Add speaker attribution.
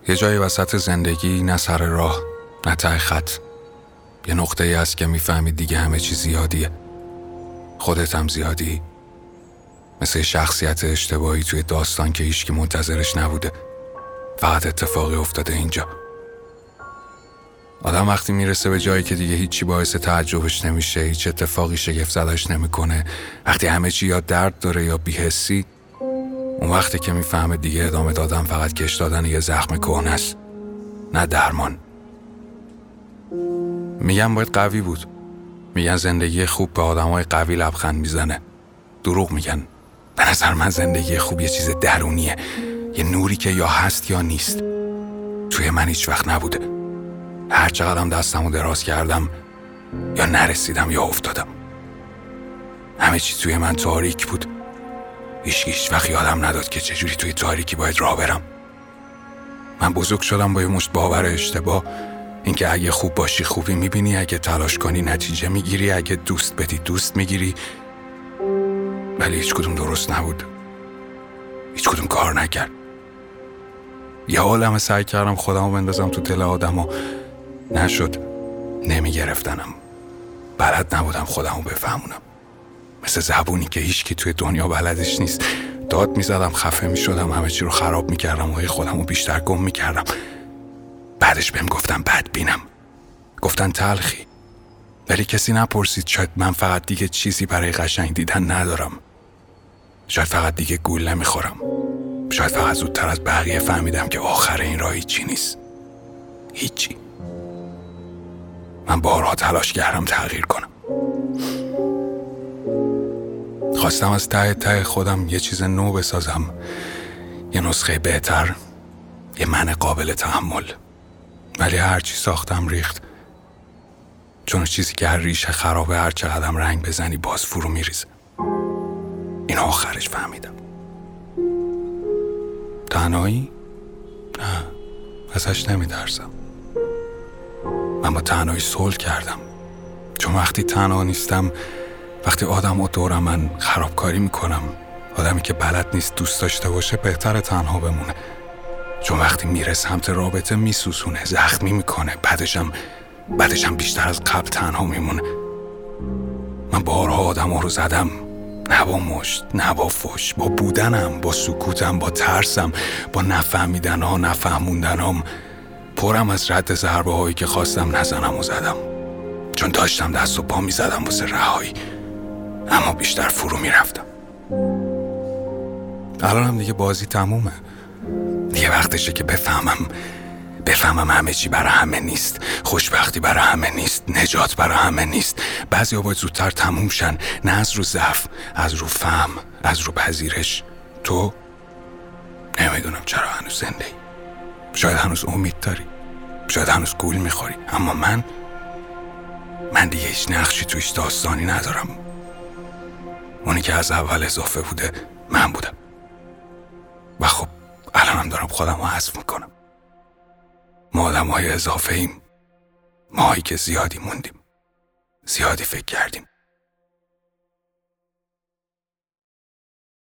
Speaker 1: یه جایی وسط زندگی، نه سر راه نه ته خط، یه نقطه ای هست که میفهمی دیگه همه چی زیادیه. خودت هم زیادی، مثل شخصیت اشتباهی توی داستان که هیچکی منتظرش نبوده، فقط اتفاقی افتاده اینجا. آدم وقتی میرسه به جایی که دیگه هیچی باعث تعجبش نمیشه، هیچ اتفاقی شگفت زدش نمیکنه، وقتی همه چی یا درد داره یا بی‌حسی، اون وقتی که میفهمه دیگه ادامه دادن فقط کش دادن یه زخم کهنه است، نه درمان. میگن باید قوی بود، میگن زندگی خوب به آدمای قوی لبخند میزنه. دروغ میگن. به نظر من زندگی خوب یه چیز درونیه، یه نوری که یا هست یا نیست. توی من هیچ وقت نبوده. هر چقدرم دستمو دراز کردم یا نرسیدم یا افتادم. همه چی توی من تاریک بود. هیچ وقت یادم نداد که چجوری توی تاریکی باید راه برم. من بزرگ شدم با یه مشت باور اشتباه، اینکه اگه خوب باشی خوبی میبینی، اگه تلاش کنی نتیجه میگیری، اگه دوست بدی دوست میگیری. ولی هیچ کدوم درست نبود. هیچ کدوم کار نکرد. یه عالمه سعی کردم خودمو بندازم تو دل آدم و نشد. نمیگرفتنم. بلد نبودم خودمو بفهمونم. مثل زبونی که هیچکی توی دنیا بلدش نیست. داد میزدم، خفه میشدم، همه چی رو خراب میکردم و خودمو بیشتر گم میکردم. بعدش بهم گفتن بدبینم، گفتن تلخی. ولی کسی نپرسید شاید من فقط دیگه چیزی برای قشنگ دیدن ندارم. شاید فقط دیگه گول نمیخورم. شاید فقط زودتر از بقیه فهمیدم که آخر این راه هیچی نیست. هیچی. من بارها تلاش کردم تغییر کنم. خواستم از ته خودم یه چیز نو بسازم، یه نسخه بهتر، یه من قابل تحمل. ولی هرچی ساختم ریخت، چون چیزی که هر ریشه خرابه هر چقدرم رنگ بزنی باز فرو میریزه. این آخرش فهمیدم. تنهایی؟ نه، ازش نمیترسم. من با تنهایی صلح کردم، چون وقتی تنها نیستم، وقتی آدم و دورم من خرابکاری میکنم، آدمی که بلد نیست دوست داشته باشه بهتره تنها بمونه. چون وقتی میره سمت رابطه میسوزونه، زخمی میکنه، بعدشم بیشتر از قبل تنها میمونه. من بارها آدم ها رو زدم، نه با مشت، نه با فش، با بودنم، با سکوتم، با ترسم، با نفهمیدن ها، نفهموندنم. پرم از رد ضربه هایی که خواستم نزنم و زدم، چون داشتم دست و پا میزدم واسه رهایی، اما بیشتر فرو میرفتم. الانم دیگه بازی تمومه. دیگه وقتشه که بفهمم همه چی برای همه نیست، خوشبختی برای همه نیست، نجات برای همه نیست. بعضیا باید زودتر تموم شن، نه از رو ضعف، از رو فهم، از رو پذیرش. تو نمیدونم چرا هنوز زنده ای. شاید هنوز امید داری، شاید هنوز گول میخوری، اما من دیگه هیچ نقشی تویش داستانی ندارم. اونی که از اول اضافه بوده من بودم و خب الانم دارم خودم رو حذف میکنم. ما آدم های اضافه ایم، ماهایی که زیادی موندیم، زیادی فکر کردیم.